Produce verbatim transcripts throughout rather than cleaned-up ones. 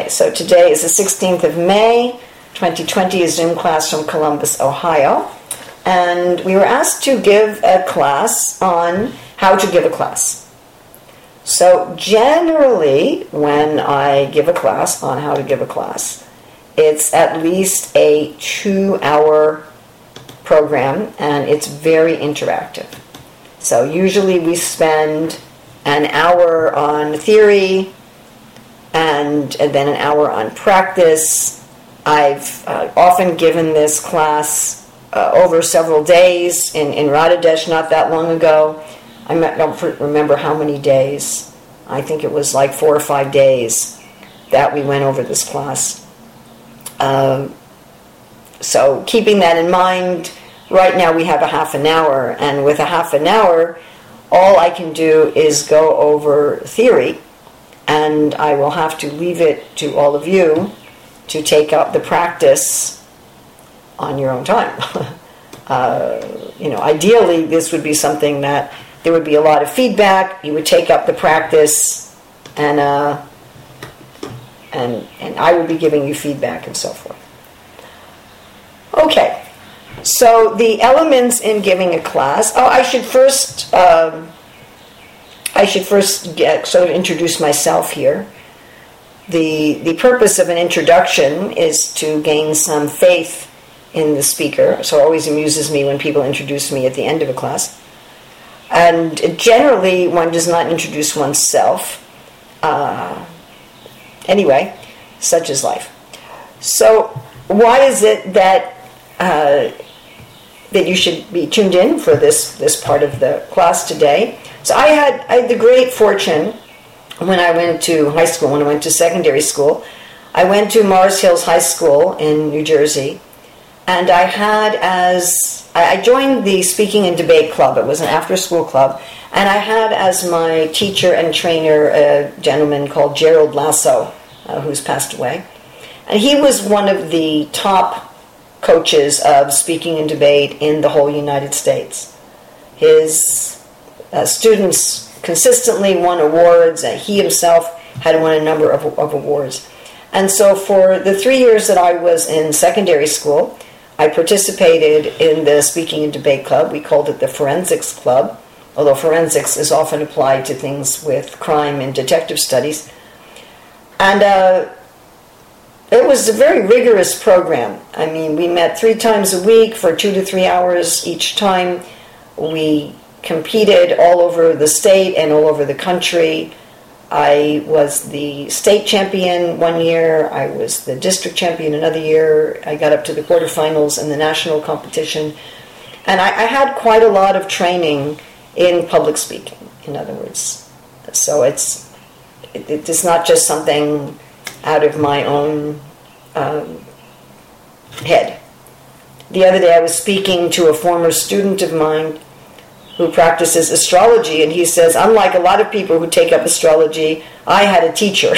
Okay, so today is the sixteenth of May, twenty twenty, a Zoom class from Columbus, Ohio. And we were asked to give a class on how to give a class. So generally, when I give a class on how to give a class, it's at least a two-hour program, and it's very interactive. So usually we spend an hour on theory, and, and then an hour on practice. I've uh, often given this class uh, over several days in, in Radhadesh not that long ago. I don't remember how many days. I think it was like four or five days that we went over this class. Um, so keeping that in mind, right now we have a half an hour, and with a half an hour, all I can do is go over theory, and I will have to leave it to all of you to take up the practice on your own time. uh, you know, ideally, this would be something that there would be a lot of feedback. You would take up the practice, and uh, and and I would be giving you feedback and so forth. Okay, so the elements in giving a class. Oh, I should first um, I should first get sort of introduce myself here. The the purpose of an introduction is to gain some faith in the speaker. So it always amuses me when people introduce me at the end of a class. And generally, one does not introduce oneself. Uh, anyway, such is life. So why is it that uh, that you should be tuned in for this, this part of the class today? So I had, I had the great fortune when I went to high school, when I went to secondary school. I went to Mars Hills High School in New Jersey, and I had as, I joined the Speaking and Debate Club. It was an after-school club, and I had as my teacher and trainer a gentleman called Gerald Lasso, uh, who's passed away. And he was one of the top coaches of speaking and debate in the whole United States. His uh, students consistently won awards, and he himself had won a number of, of awards. And so for the three years that I was in secondary school, I participated in the Speaking and Debate Club. We called it the Forensics Club, although forensics is often applied to things with crime and detective studies. And uh, it was a very rigorous program. I mean, we met three times a week for two to three hours each time. We competed all over the state and all over the country. I was the state champion one year. I was the district champion another year. I got up to the quarterfinals in the national competition. And I, I had quite a lot of training in public speaking, in other words. So it's it, it's not just something out of my own um, head. The other day I was speaking to a former student of mine who practices astrology, and he says, unlike a lot of people who take up astrology, I had a teacher.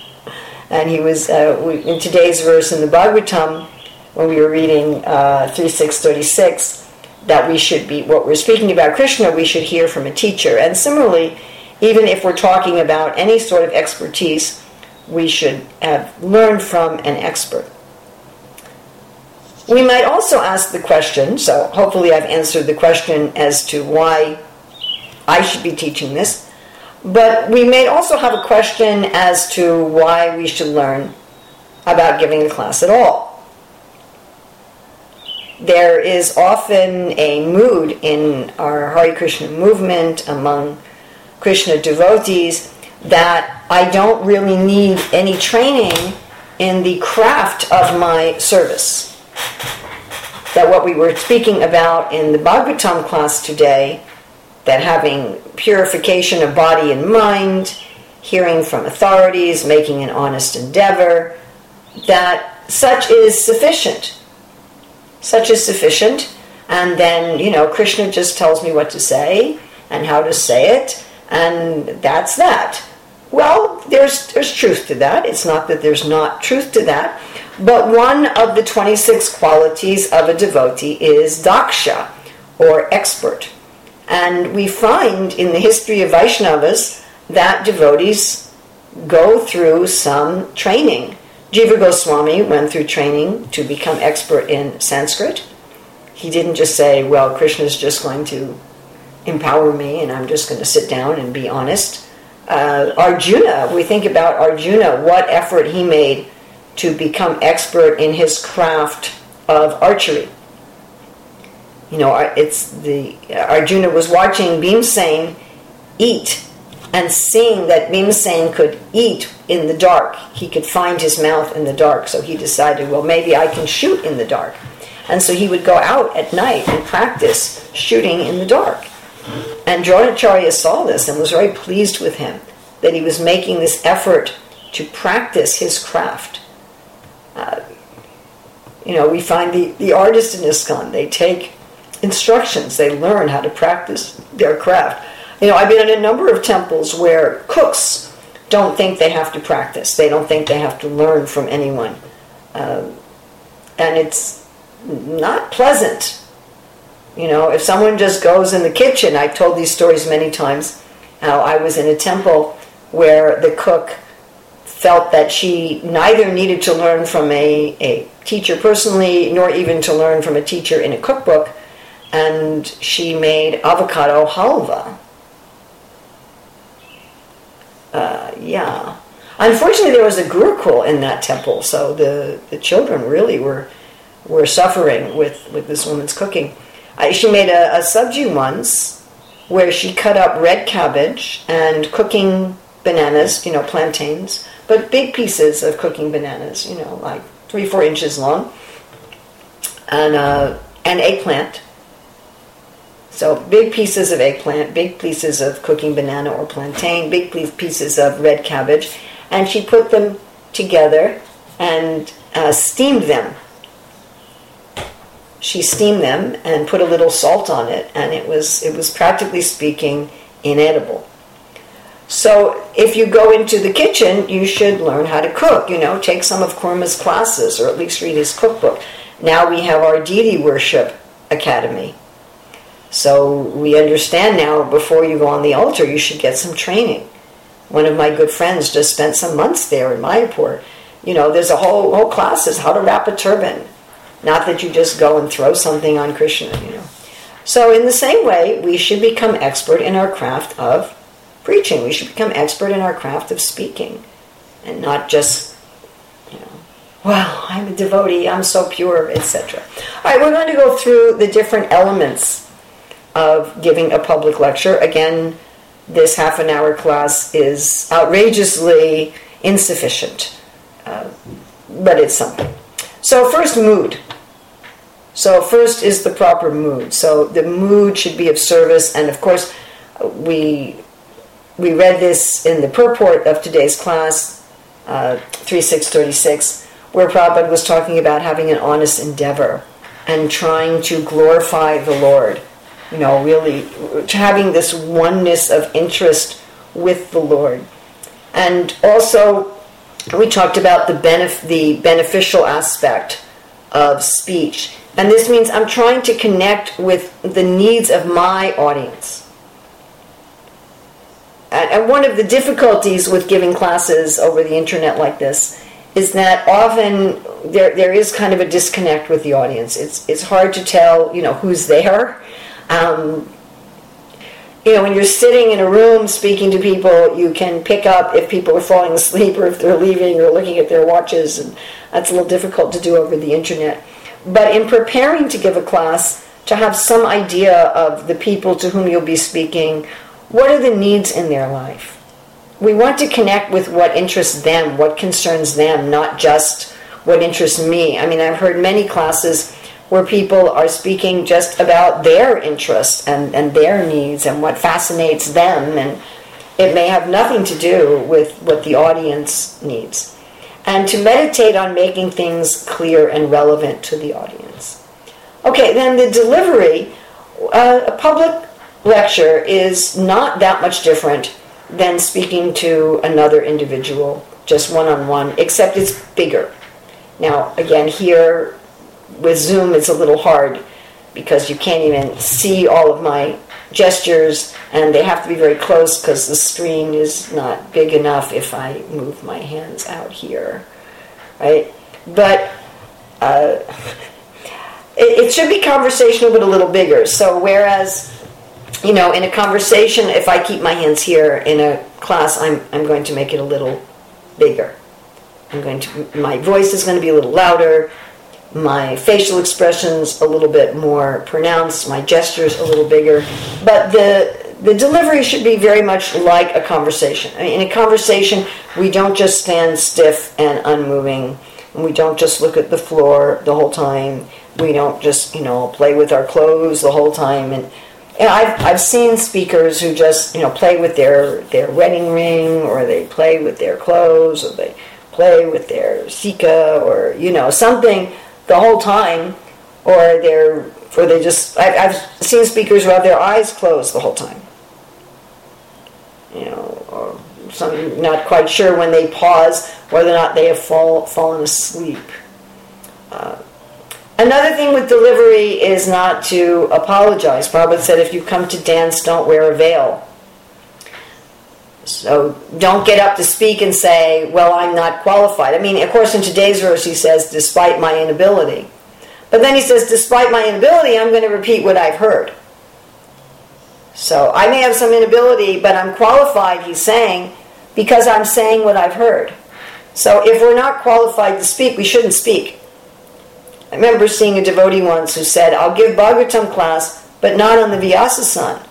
And he was, uh, we, in today's verse in the Bhagavatam, when we were reading uh, three six thirty-six, that we should be, what we're speaking about Krishna, we should hear from a teacher. And similarly, even if we're talking about any sort of expertise, we should have learned from an expert. We might also ask the question, so hopefully I've answered the question as to why I should be teaching this, but we may also have a question as to why we should learn about giving a class at all. There is often a mood in our Hare Krishna movement among Krishna devotees that I don't really need any training in the craft of my service. That what we were speaking about in the Bhagavatam class today, that having purification of body and mind, hearing from authorities, making an honest endeavor, that such is sufficient. Such is sufficient, and then, you know, Krishna just tells me what to say and how to say it, and that's that. Well, there's there's truth to that. It's not that there's not truth to that. But one of the twenty-six qualities of a devotee is daksha, or expert. And we find in the history of Vaishnavas that devotees go through some training. Jiva Goswami went through training to become expert in Sanskrit. He didn't just say, well, Krishna's just going to empower me and I'm just going to sit down and be honest. Uh, Arjuna, we think about Arjuna, what effort he made to become expert in his craft of archery. You know, it's the Arjuna was watching Bhimsen eat and seeing that Bhimsen could eat in the dark. He could find his mouth in the dark, so he decided, well, maybe I can shoot in the dark. And so he would go out at night and practice shooting in the dark. And Dronacharya saw this and was very pleased with him, that he was making this effort to practice his craft. Uh, you know, we find the, the artists in ISKCON, they take instructions, they learn how to practice their craft. You know, I've been in a number of temples where cooks don't think they have to practice. They don't think they have to learn from anyone. Uh, and it's not pleasant. You know, if someone just goes in the kitchen, I've told these stories many times, how I was in a temple where the cook felt that she neither needed to learn from a, a teacher personally, nor even to learn from a teacher in a cookbook, and she made avocado halva. Uh, yeah. Unfortunately, there was a gurukul in that temple, so the, the children really were were suffering with, with this woman's cooking. Uh, she made a, a sabji once where she cut up red cabbage and cooking bananas, you know, plantains, but big pieces of cooking bananas, you know, like three, four inches long, and uh, an eggplant. So big pieces of eggplant, big pieces of cooking banana or plantain, big pieces of red cabbage, and she put them together and uh, steamed them. She steamed them and put a little salt on it, and it was it was practically speaking inedible. So if you go into the kitchen, you should learn how to cook. You know, take some of Kurma's classes, or at least read his cookbook. Now we have our deity worship academy. So we understand now, before you go on the altar, you should get some training. One of my good friends just spent some months there in Mayapur. You know, there's a whole whole classes, how to wrap a turban. Not that you just go and throw something on Krishna, you know. So in the same way, we should become expert in our craft of preaching. We should become expert in our craft of speaking. And not just, you know, wow, I'm a devotee, I'm so pure, et cetera. All right, we're going to go through the different elements of giving a public lecture. Again, this half an hour class is outrageously insufficient, uh, but it's something. So first, mood. So first is the proper mood. So the mood should be of service, and of course, we we read this in the purport of today's class, uh, three six thirty-six, where Prabhupada was talking about having an honest endeavor and trying to glorify the Lord. You know, really having this oneness of interest with the Lord. And also, we talked about the benef- the beneficial aspect of speech. And this means I'm trying to connect with the needs of my audience. And, and one of the difficulties with giving classes over the internet like this is that often there there is kind of a disconnect with the audience. It's it's hard to tell, you know, who's there. Um, you know, when you're sitting in a room speaking to people, you can pick up if people are falling asleep or if they're leaving or looking at their watches, and that's a little difficult to do over the internet. But in preparing to give a class, to have some idea of the people to whom you'll be speaking, what are the needs in their life? We want to connect with what interests them, what concerns them, not just what interests me. I mean, I've heard many classes where people are speaking just about their interests and, and their needs and what fascinates them, and it may have nothing to do with what the audience needs. And to meditate on making things clear and relevant to the audience. Okay, then the delivery, uh, a public lecture is not that much different than speaking to another individual, just one-on-one, except it's bigger. Now, again, here with Zoom, it's a little hard because you can't even see all of my gestures And they have to be very close because the screen is not big enough if I move my hands out here, right? But uh, it, it should be conversational but a little bigger. So whereas, you know, in a conversation, if I keep my hands here, in a class, I'm I'm going to make it a little bigger. I'm going to, my voice is going to be a little louder, my facial expressions a little bit more pronounced, my gestures a little bigger, but the the delivery should be very much like a conversation. I mean, in a conversation, we don't just stand stiff and unmoving, and we don't just look at the floor the whole time. We don't just, you know, play with our clothes the whole time. And, and I've I've seen speakers who just, you know, play with their, their wedding ring, or they play with their clothes, or they play with their sika, or, you know, something the whole time, or they're, or they just, I, I've seen speakers who have their eyes closed the whole time. You know, or some, not quite sure when they pause whether or not they have fall, fallen asleep. Uh, another thing with delivery is not to apologize. Prabhupada said, if you come to dance, don't wear a veil. So don't get up to speak and say, well, I'm not qualified. I mean, of course, in today's verse he says, despite my inability. But then he says, despite my inability, I'm going to repeat what I've heard. So I may have some inability, but I'm qualified, he's saying, because I'm saying what I've heard. So if we're not qualified to speak, we shouldn't speak. I remember seeing a devotee once who said, I'll give Bhagavatam class, but not on the Vyasa-san.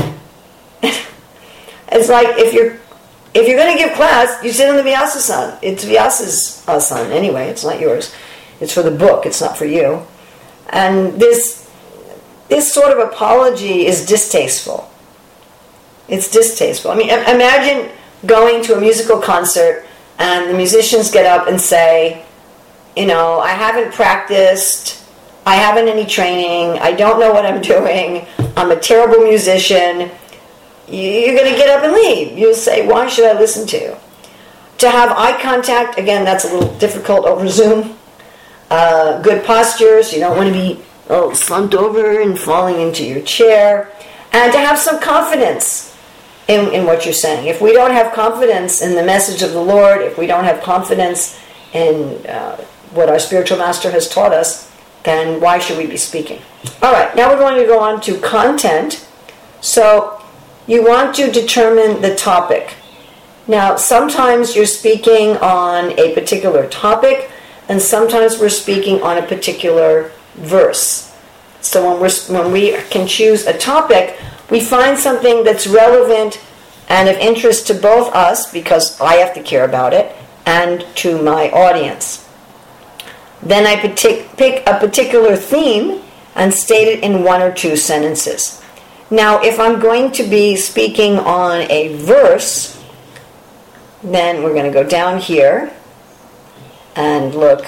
It's like, if you're if you're going to give class, you sit on the Vyasa-san. It's Vyasa's asan anyway, it's not yours. It's for the book, it's not for you. And this this sort of apology is distasteful. It's distasteful. I mean, imagine going to a musical concert and the musicians get up and say, you know, I haven't practiced, I haven't any training, I don't know what I'm doing, I'm a terrible musician. You're going to get up and leave. You'll say, why should I listen to you? To have eye contact, again, that's a little difficult over Zoom. Uh, good posture, so you don't want to be oh, slumped over and falling into your chair. And to have some confidence in, in what you're saying. If we don't have confidence in the message of the Lord, if we don't have confidence in uh, what our spiritual master has taught us, then why should we be speaking? All right, now we're going to go on to content. So you want to determine the topic. Now, sometimes you're speaking on a particular topic, and sometimes we're speaking on a particular verse. So when, we're, when we can choose a topic, we find something that's relevant and of interest to both us, because I have to care about it, and to my audience. Then I partic- pick a particular theme and state it in one or two sentences. Now, if I'm going to be speaking on a verse, then we're going to go down here and look.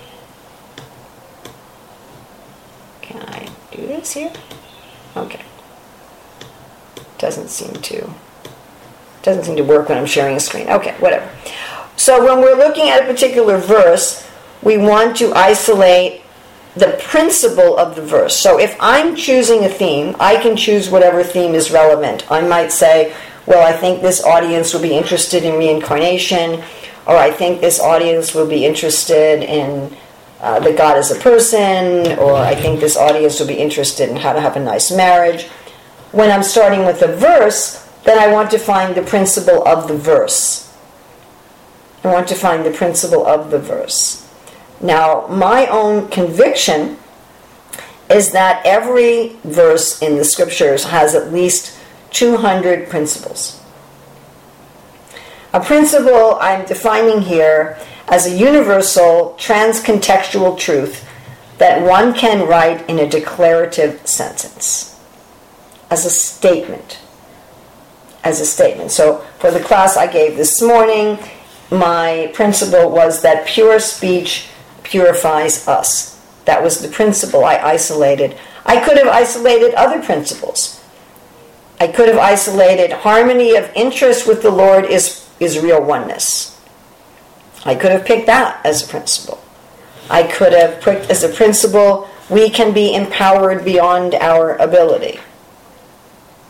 Can I do this here? Okay. Doesn't seem to doesn't seem to work when I'm sharing a screen. Okay, whatever. So when we're looking at a particular verse, we want to isolate the principle of the verse. So if I'm choosing a theme, I can choose whatever theme is relevant. I might say, well, I think this audience will be interested in reincarnation, or I think this audience will be interested in uh, the God as a person, or I think this audience will be interested in how to have a nice marriage. When I'm starting with a verse, then I want to find the principle of the verse. I want to find the principle of the verse. Now, my own conviction is that every verse in the scriptures has at least two hundred principles. A principle I'm defining here as a universal, trans-contextual truth that one can write in a declarative sentence, as a statement. As a statement. So, for the class I gave this morning, my principle was that pure speech purifies us. That was the principle I isolated. I could have isolated other principles. I could have isolated harmony of interest with the Lord is, is real oneness. I could have picked that as a principle. I could have picked as a principle, we can be empowered beyond our ability.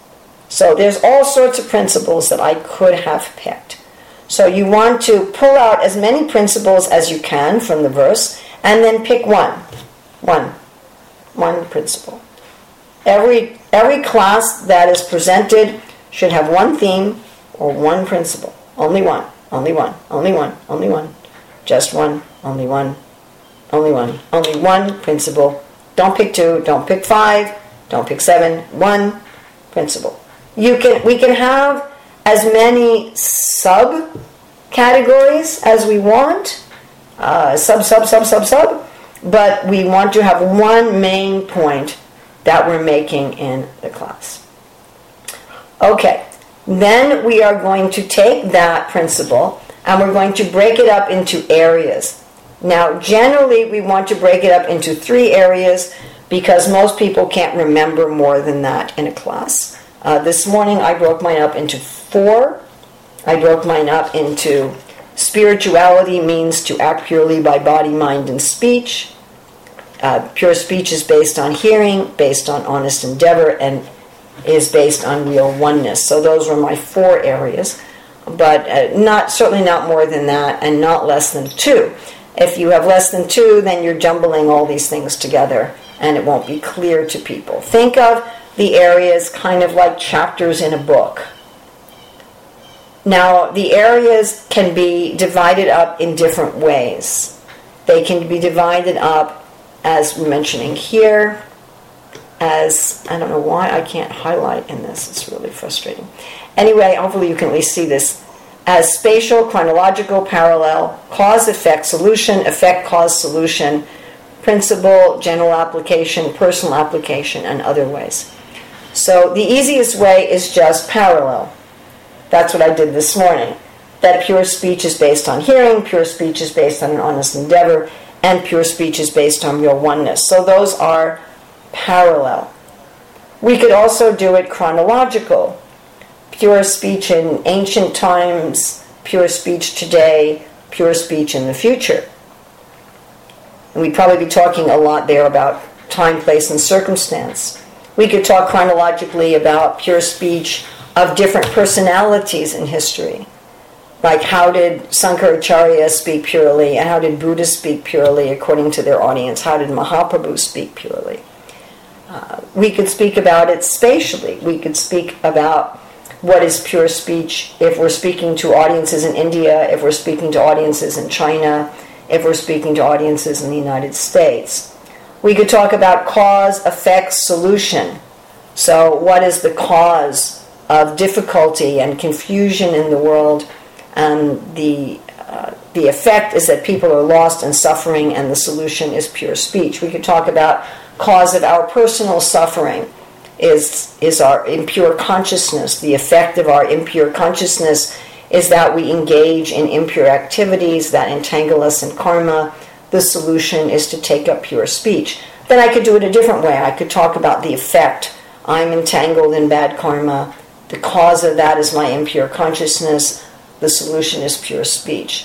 So there's all sorts of principles that I could have picked. So you want to pull out as many principles as you can from the verse, and then pick one. One. One principle. Every, every class that is presented should have one theme or one principle. Only one. Only one. Only one. Only one. Just one. Only one. Only one. Only one principle. Don't pick two. Don't pick five. Don't pick seven. One principle. You can. We can have as many sub categories as we want. Uh, sub, sub, sub, sub, sub. But we want to have one main point that we're making in the class. Okay. Then we are going to take that principle and we're going to break it up into areas. Now, generally, we want to break it up into three areas because most people can't remember more than that in a class. Uh, this morning, I broke mine up into four. I broke mine up into spirituality means to act purely by body, mind, and speech. Uh, pure speech is based on hearing, based on honest endeavor, and is based on real oneness. So those were my four areas, but uh, not certainly not more than that, and not less than two. If you have less than two, then you're jumbling all these things together, and it won't be clear to people. Think of the areas kind of like chapters in a book. Now, the areas can be divided up in different ways. They can be divided up, as we're mentioning here, as, I don't know why I can't highlight in this, it's really frustrating. Anyway, hopefully you can at least see this, as spatial, chronological, parallel, cause, effect, solution, effect, cause, solution, principle, general application, personal application, and other ways. So the easiest way is just parallel. That's what I did this morning. That pure speech is based on hearing, pure speech is based on an honest endeavor, and pure speech is based on real oneness. So those are parallel. We could also do it chronological. Pure speech in ancient times, pure speech today, pure speech in the future. And we'd probably be talking a lot there about time, place, and circumstance. We could talk chronologically about pure speech of different personalities in history. Like how did Sankaracharya speak purely, and how did Buddha speak purely according to their audience? How did Mahaprabhu speak purely? Uh, we could speak about it spatially. We could speak about what is pure speech if we're speaking to audiences in India, if we're speaking to audiences in China, if we're speaking to audiences in the United States. We could talk about cause, effect, solution. So what is the cause of difficulty and confusion in the world? And the uh, the effect is that people are lost and suffering, and the solution is pure speech. We could talk about cause of our personal suffering is is our impure consciousness. The effect of our impure consciousness is that we engage in impure activities that entangle us in karma. The solution is to take up pure speech. Then I could do it a different way. I could talk about the effect. I'm entangled in bad karma. The cause of that is my impure consciousness. The solution is pure speech.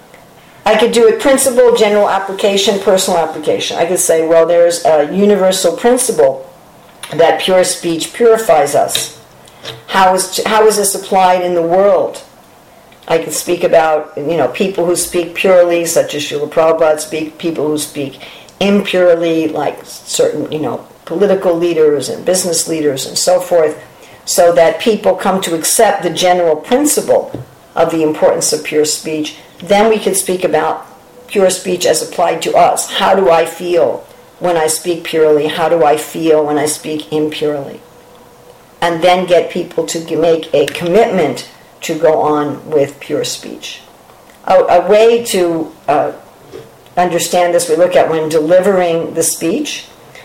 I could do it principle, general application, personal application. I could say, well, there's a universal principle that pure speech purifies us. How is how is this applied in the world? I could speak about, you know, people who speak purely, such as Srila Prabhupada, speak people who speak impurely, like certain, you know, political leaders and business leaders and so forth, so that people come to accept the general principle of the importance of pure speech. Then we could speak about pure speech as applied to us. How do I feel when I speak purely? How do I feel when I speak impurely? And then get people to make a commitment to go on with pure speech. A, a way to uh, understand this, we look at when delivering the speech.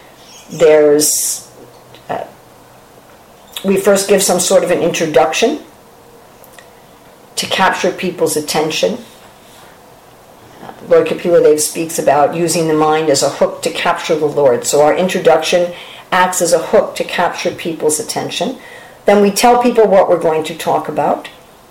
There's, uh, we first give some sort of an introduction to capture people's attention. Uh, Lord Kapila speaks about using the mind as a hook to capture the Lord. So our introduction acts as a hook to capture people's attention. Then we tell people what we're going to talk about.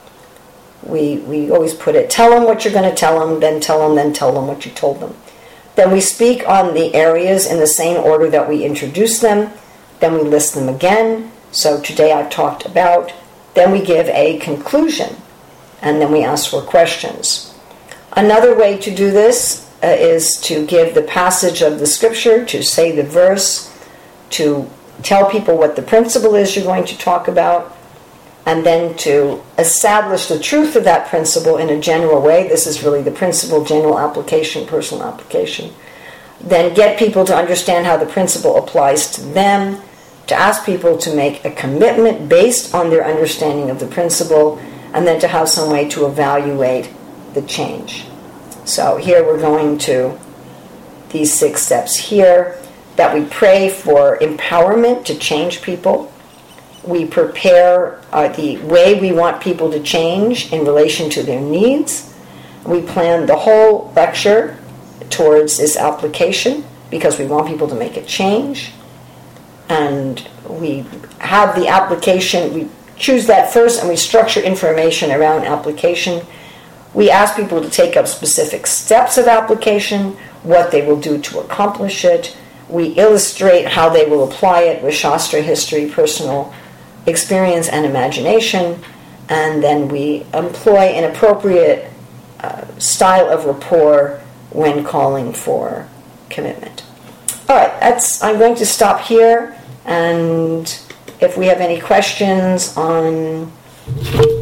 We we always put it, tell them what you're going to tell them, then tell them, then tell them what you told them. Then we speak on the areas in the same order that we introduce them. Then we list them again. So today I've talked about, then we give a conclusion, and then we ask for questions. Another way to do this uh, is to give the passage of the scripture, to say the verse, to tell people what the principle is you're going to talk about, and then to establish the truth of that principle in a general way. This is really the principle, general application, personal application. Then get people to understand how the principle applies to them, to ask people to make a commitment based on their understanding of the principle, and then to have some way to evaluate the change. So here we're going to these six steps here, that we pray for empowerment to change people. We prepare uh, the way we want people to change in relation to their needs. We plan the whole lecture towards this application because we want people to make a change. And we have the application, we choose that first, and we structure information around application. We ask people to take up specific steps of application, what they will do to accomplish it. We illustrate how they will apply it with Shastra history, personal experience, and imagination. And then we employ an appropriate uh, style of rapport when calling for commitment. All right, that's, I'm going to stop here. And if we have any questions on